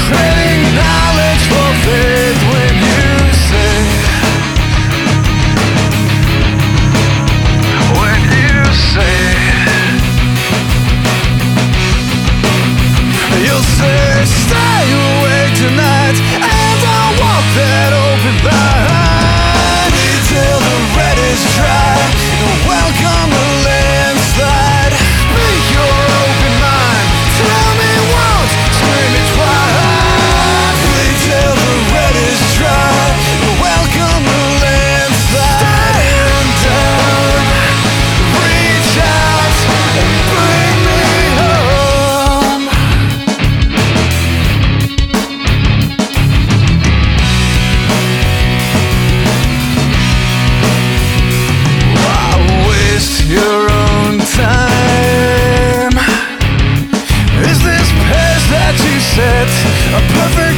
trading knowledge for faith when you say, when you say, you'll say, stay awake tonight, and I'll walk that open line till the red is dry. Welcome the landslide. Speak your open mind. Tell me once, scream it twice. Bleed till the red is dry. Welcome the landslide. Stand down, reach out and bring me home. Why waste your own time? Is this pace that you set a perfect